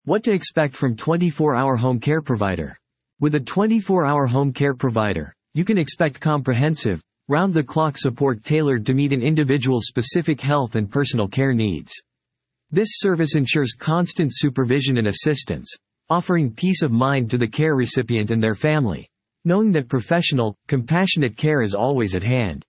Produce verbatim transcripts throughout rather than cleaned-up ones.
What to expect from twenty-four hour home care provider. With a twenty-four hour home care provider, you can expect comprehensive, round-the-clock support tailored to meet an individual's specific health and personal care needs. This service ensures constant supervision and assistance, offering peace of mind to the care recipient and their family, knowing that professional, compassionate care is always at hand.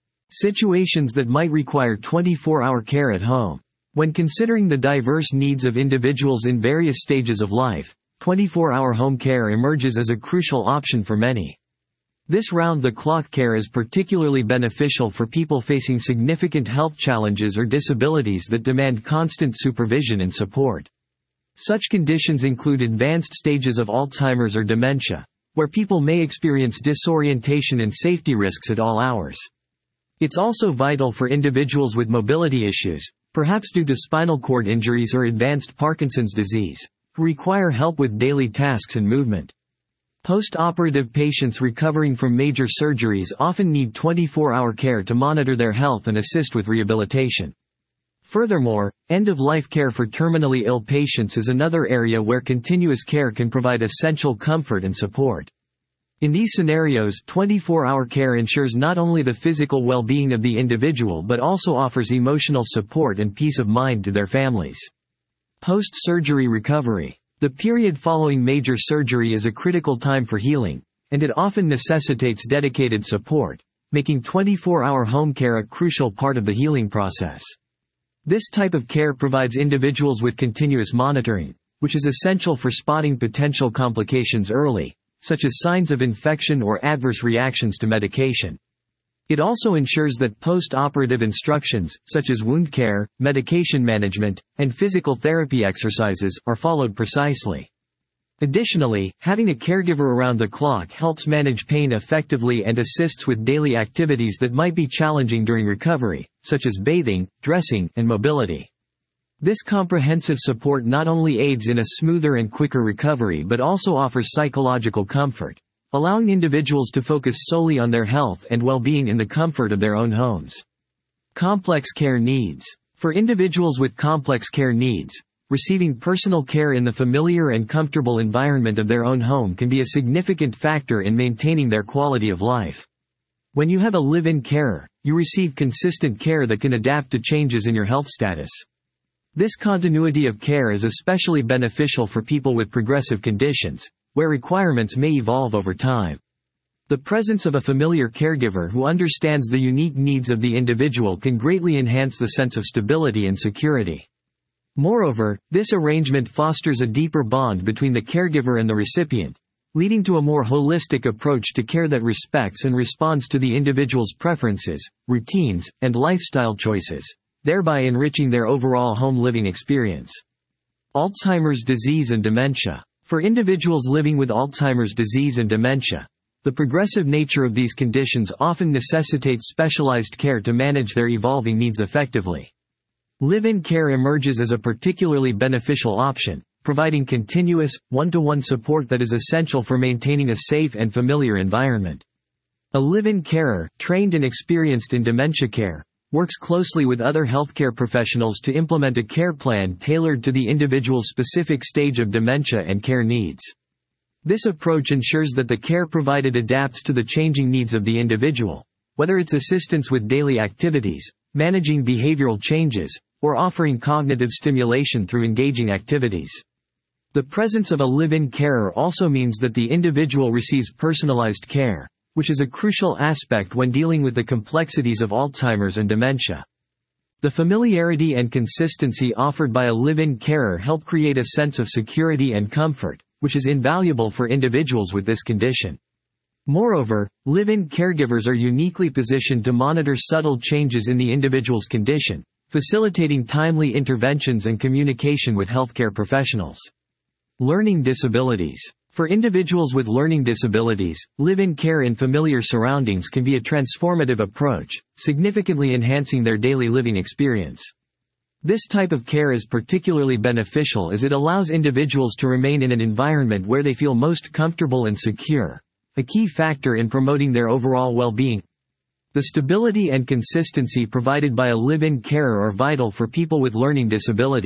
Situations that might require twenty-four hour care at home. When considering the diverse needs of individuals in various stages of life, twenty-four hour home care emerges as a crucial option for many. This round-the-clock care is particularly beneficial for people facing significant health challenges or disabilities that demand constant supervision and support. Such conditions include advanced stages of Alzheimer's or dementia, where people may experience disorientation and safety risks at all hours. It's also vital for individuals with mobility issues, perhaps due to spinal cord injuries or advanced Parkinson's disease, who require help with daily tasks and movement. Post-operative patients recovering from major surgeries often need twenty-four hour care to monitor their health and assist with rehabilitation. Furthermore, end-of-life care for terminally ill patients is another area where continuous care can provide essential comfort and support. In these scenarios, twenty-four hour care ensures not only the physical well-being of the individual but also offers emotional support and peace of mind to their families. Post-surgery recovery. The period following major surgery is a critical time for healing, and it often necessitates dedicated support, making twenty-four hour home care a crucial part of the healing process. This type of care provides individuals with continuous monitoring, which is essential for spotting potential complications early, such as signs of infection or adverse reactions to medication. It also ensures that post-operative instructions, such as wound care, medication management, and physical therapy exercises, are followed precisely. Additionally, having a caregiver around the clock helps manage pain effectively and assists with daily activities that might be challenging during recovery, such as bathing, dressing, and mobility. This comprehensive support not only aids in a smoother and quicker recovery but also offers psychological comfort, allowing individuals to focus solely on their health and well-being in the comfort of their own homes. Complex care needs. For individuals with complex care needs, receiving personal care in the familiar and comfortable environment of their own home can be a significant factor in maintaining their quality of life. When you have a live-in carer, you receive consistent care that can adapt to changes in your health status. This continuity of care is especially beneficial for people with progressive conditions, where requirements may evolve over time. The presence of a familiar caregiver who understands the unique needs of the individual can greatly enhance the sense of stability and security. Moreover, this arrangement fosters a deeper bond between the caregiver and the recipient, leading to a more holistic approach to care that respects and responds to the individual's preferences, routines, and lifestyle choices, thereby enriching their overall home living experience. Alzheimer's disease and dementia. For individuals living with Alzheimer's disease and dementia, the progressive nature of these conditions often necessitates specialized care to manage their evolving needs effectively. Live-in care emerges as a particularly beneficial option, providing continuous, one-to-one support that is essential for maintaining a safe and familiar environment. A live-in carer, trained and experienced in dementia care, works closely with other healthcare professionals to implement a care plan tailored to the individual's specific stage of dementia and care needs. This approach ensures that the care provided adapts to the changing needs of the individual, whether it's assistance with daily activities, managing behavioral changes, or offering cognitive stimulation through engaging activities. The presence of a live-in carer also means that the individual receives personalized care, which is a crucial aspect when dealing with the complexities of Alzheimer's and dementia. The familiarity and consistency offered by a live-in carer help create a sense of security and comfort, which is invaluable for individuals with this condition. Moreover, live-in caregivers are uniquely positioned to monitor subtle changes in the individual's condition, facilitating timely interventions and communication with healthcare professionals. Learning disabilities. For individuals with learning disabilities, live-in care in familiar surroundings can be a transformative approach, significantly enhancing their daily living experience. This type of care is particularly beneficial as it allows individuals to remain in an environment where they feel most comfortable and secure, a key factor in promoting their overall well-being. The stability and consistency provided by a live-in carer are vital for people with learning disabilities,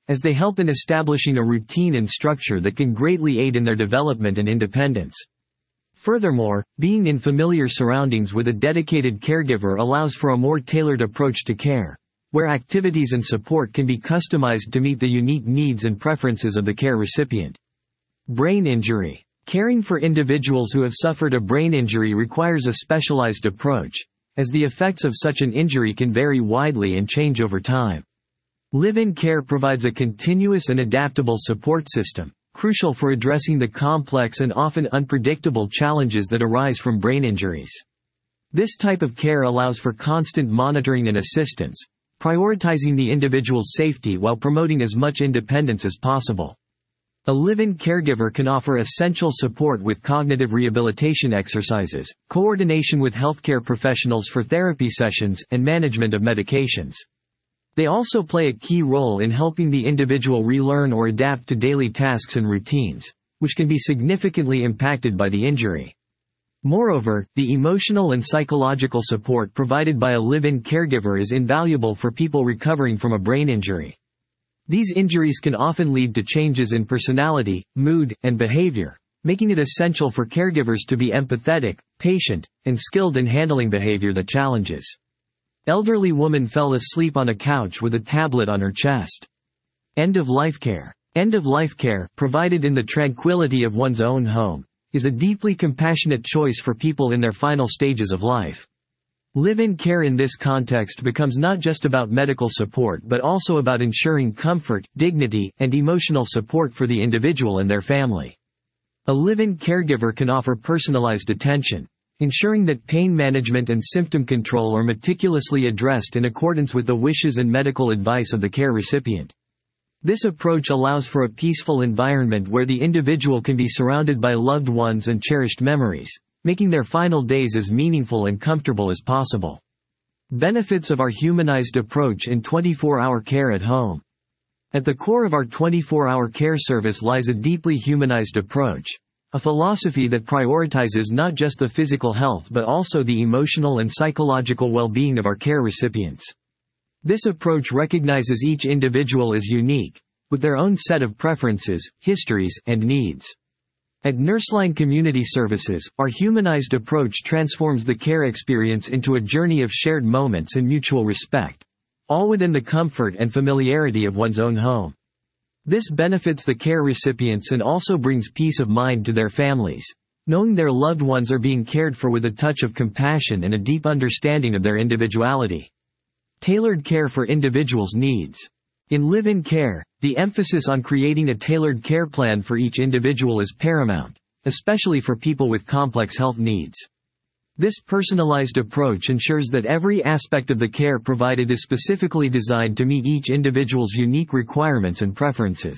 as they help in establishing a routine and structure that can greatly aid in their development and independence. Furthermore, being in familiar surroundings with a dedicated caregiver allows for a more tailored approach to care, where activities and support can be customized to meet the unique needs and preferences of the care recipient. Brain injury. Caring for individuals who have suffered a brain injury requires a specialized approach, as the effects of such an injury can vary widely and change over time. Live-in care provides a continuous and adaptable support system, crucial for addressing the complex and often unpredictable challenges that arise from brain injuries. This type of care allows for constant monitoring and assistance, prioritizing the individual's safety while promoting as much independence as possible. A live-in caregiver can offer essential support with cognitive rehabilitation exercises, coordination with healthcare professionals for therapy sessions, and management of medications. They also play a key role in helping the individual relearn or adapt to daily tasks and routines, which can be significantly impacted by the injury. Moreover, the emotional and psychological support provided by a live-in caregiver is invaluable for people recovering from a brain injury. These injuries can often lead to changes in personality, mood, and behavior, making it essential for caregivers to be empathetic, patient, and skilled in handling behavior that challenges. Elderly woman fell asleep on a couch with a tablet on her chest. End-of-life care. End-of-life care, provided in the tranquility of one's own home, is a deeply compassionate choice for people in their final stages of life. Live-in care in this context becomes not just about medical support but also about ensuring comfort, dignity, and emotional support for the individual and their family. A live-in caregiver can offer personalized attention, ensuring that pain management and symptom control are meticulously addressed in accordance with the wishes and medical advice of the care recipient. This approach allows for a peaceful environment where the individual can be surrounded by loved ones and cherished memories, making their final days as meaningful and comfortable as possible. Benefits of our humanized approach in twenty-four hour care at home. At the core of our twenty-four hour care service lies a deeply humanized approach, a philosophy that prioritizes not just the physical health but also the emotional and psychological well-being of our care recipients. This approach recognizes each individual as unique, with their own set of preferences, histories, and needs. At Nurseline Community Services, our humanized approach transforms the care experience into a journey of shared moments and mutual respect, all within the comfort and familiarity of one's own home. This benefits the care recipients and also brings peace of mind to their families, knowing their loved ones are being cared for with a touch of compassion and a deep understanding of their individuality. Tailored care for individuals' needs. In live-in care, the emphasis on creating a tailored care plan for each individual is paramount, especially for people with complex health needs. This personalized approach ensures that every aspect of the care provided is specifically designed to meet each individual's unique requirements and preferences.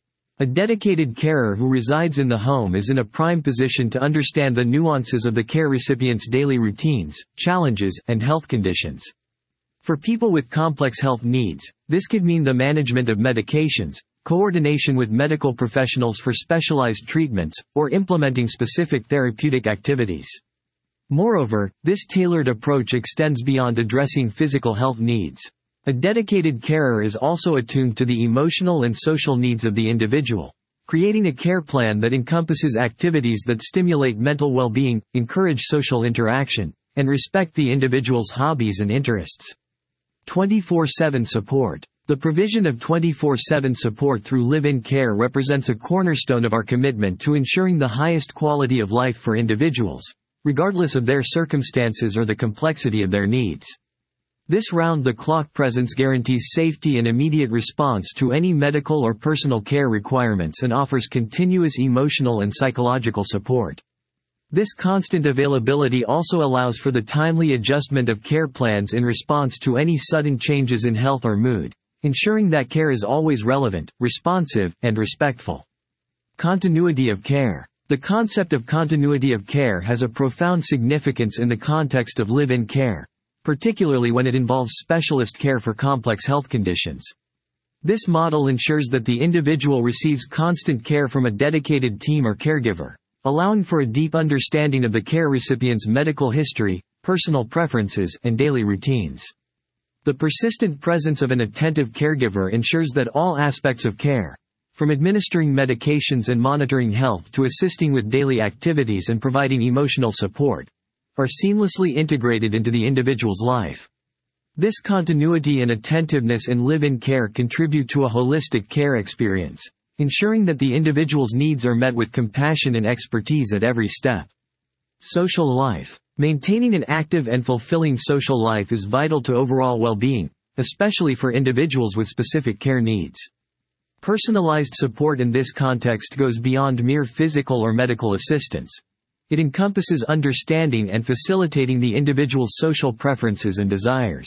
A dedicated carer who resides in the home is in a prime position to understand the nuances of the care recipient's daily routines, challenges, and health conditions. For people with complex health needs, this could mean the management of medications, coordination with medical professionals for specialized treatments, or implementing specific therapeutic activities. Moreover, this tailored approach extends beyond addressing physical health needs. A dedicated carer is also attuned to the emotional and social needs of the individual, creating a care plan that encompasses activities that stimulate mental well-being, encourage social interaction, and respect the individual's hobbies and interests. twenty-four seven support. The provision of twenty-four seven support through live-in care represents a cornerstone of our commitment to ensuring the highest quality of life for individuals, regardless of their circumstances or the complexity of their needs. This round-the-clock presence guarantees safety and immediate response to any medical or personal care requirements and offers continuous emotional and psychological support. This constant availability also allows for the timely adjustment of care plans in response to any sudden changes in health or mood, ensuring that care is always relevant, responsive, and respectful. Continuity of care. The concept of continuity of care has a profound significance in the context of live-in care, particularly when it involves specialist care for complex health conditions. This model ensures that the individual receives constant care from a dedicated team or caregiver, allowing for a deep understanding of the care recipient's medical history, personal preferences, and daily routines. The persistent presence of an attentive caregiver ensures that all aspects of care, from administering medications and monitoring health to assisting with daily activities and providing emotional support, are seamlessly integrated into the individual's life. This continuity and attentiveness in live-in care contribute to a holistic care experience, ensuring that the individual's needs are met with compassion and expertise at every step. Social life. Maintaining an active and fulfilling social life is vital to overall well-being, especially for individuals with specific care needs. Personalized support in this context goes beyond mere physical or medical assistance. It encompasses understanding and facilitating the individual's social preferences and desires.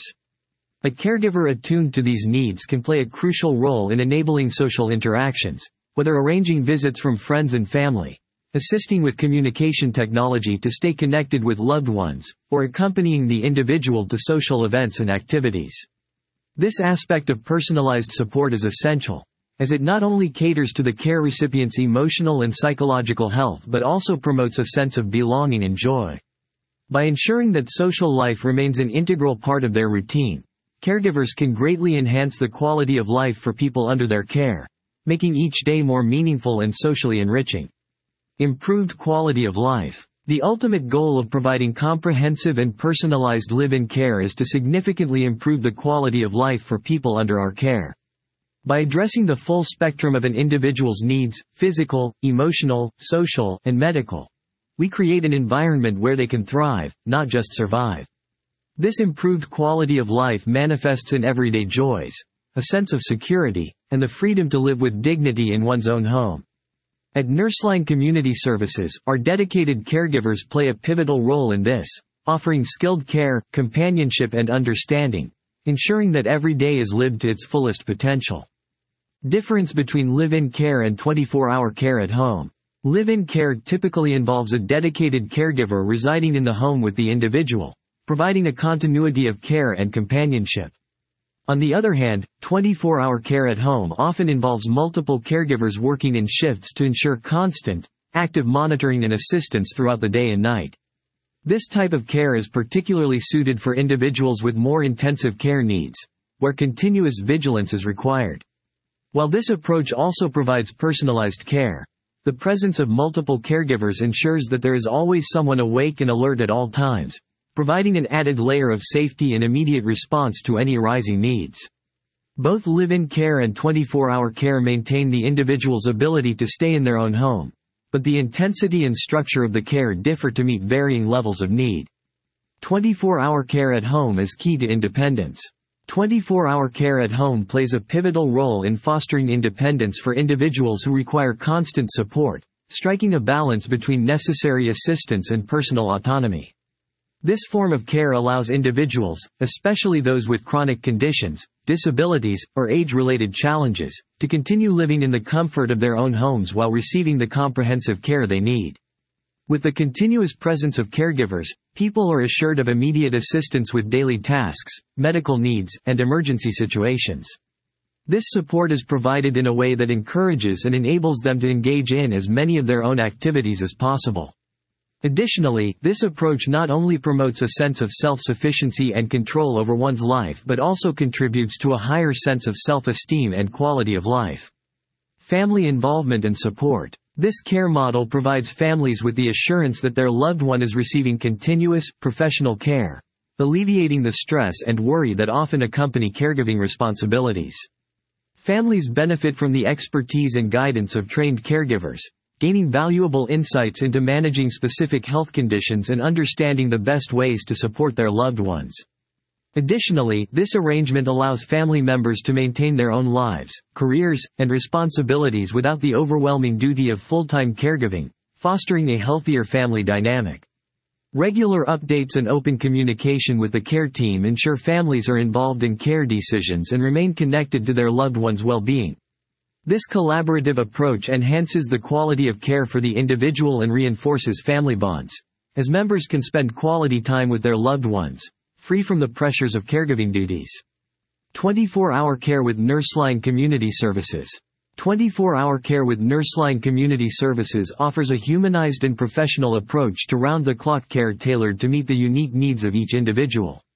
A caregiver attuned to these needs can play a crucial role in enabling social interactions, whether arranging visits from friends and family, assisting with communication technology to stay connected with loved ones, or accompanying the individual to social events and activities. This aspect of personalized support is essential, as it not only caters to the care recipient's emotional and psychological health but also promotes a sense of belonging and joy. By ensuring that social life remains an integral part of their routine, caregivers can greatly enhance the quality of life for people under their care, making each day more meaningful and socially enriching. Improved quality of life. The ultimate goal of providing comprehensive and personalized live-in care is to significantly improve the quality of life for people under our care. By addressing the full spectrum of an individual's needs, physical, emotional, social, and medical, we create an environment where they can thrive, not just survive. This improved quality of life manifests in everyday joys, a sense of security, and the freedom to live with dignity in one's own home. At Nurseline Community Services, our dedicated caregivers play a pivotal role in this, offering skilled care, companionship and understanding, ensuring that every day is lived to its fullest potential. Difference between live-in care and twenty-four hour care at home. Live-in care typically involves a dedicated caregiver residing in the home with the individual, providing a continuity of care and companionship. On the other hand, twenty-four hour care at home often involves multiple caregivers working in shifts to ensure constant, active monitoring and assistance throughout the day and night. This type of care is particularly suited for individuals with more intensive care needs, where continuous vigilance is required. While this approach also provides personalized care, the presence of multiple caregivers ensures that there is always someone awake and alert at all times, providing an added layer of safety and immediate response to any arising needs. Both live-in care and twenty-four hour care maintain the individual's ability to stay in their own home, but the intensity and structure of the care differ to meet varying levels of need. twenty-four hour care at home is key to independence. twenty-four hour care at home plays a pivotal role in fostering independence for individuals who require constant support, striking a balance between necessary assistance and personal autonomy. This form of care allows individuals, especially those with chronic conditions, disabilities, or age-related challenges, to continue living in the comfort of their own homes while receiving the comprehensive care they need. With the continuous presence of caregivers, people are assured of immediate assistance with daily tasks, medical needs, and emergency situations. This support is provided in a way that encourages and enables them to engage in as many of their own activities as possible. Additionally, this approach not only promotes a sense of self-sufficiency and control over one's life but also contributes to a higher sense of self-esteem and quality of life. Family involvement and support. This care model provides families with the assurance that their loved one is receiving continuous, professional care, alleviating the stress and worry that often accompany caregiving responsibilities. Families benefit from the expertise and guidance of trained caregivers, gaining valuable insights into managing specific health conditions and understanding the best ways to support their loved ones. Additionally, this arrangement allows family members to maintain their own lives, careers, and responsibilities without the overwhelming duty of full-time caregiving, fostering a healthier family dynamic. Regular updates and open communication with the care team ensure families are involved in care decisions and remain connected to their loved one's well-being. This collaborative approach enhances the quality of care for the individual and reinforces family bonds, as members can spend quality time with their loved ones, free from the pressures of caregiving duties. twenty-four hour care with Nurseline Community Services. twenty-four hour care with Nurseline Community Services offers a humanized and professional approach to round-the-clock care tailored to meet the unique needs of each individual.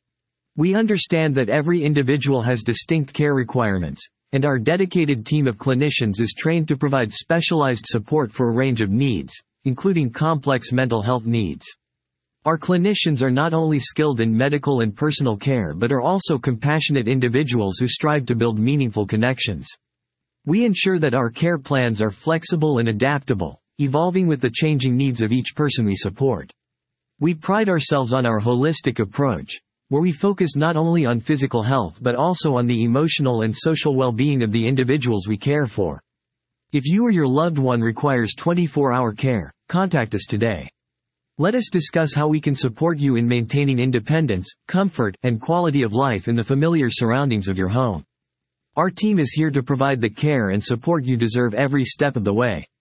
We understand that every individual has distinct care requirements, and our dedicated team of clinicians is trained to provide specialized support for a range of needs, including complex mental health needs. Our clinicians are not only skilled in medical and personal care but are also compassionate individuals who strive to build meaningful connections. We ensure that our care plans are flexible and adaptable, evolving with the changing needs of each person we support. We pride ourselves on our holistic approach, where we focus not only on physical health but also on the emotional and social well-being of the individuals we care for. If you or your loved one requires twenty-four hour care, contact us today. Let us discuss how we can support you in maintaining independence, comfort, and quality of life in the familiar surroundings of your home. Our team is here to provide the care and support you deserve every step of the way.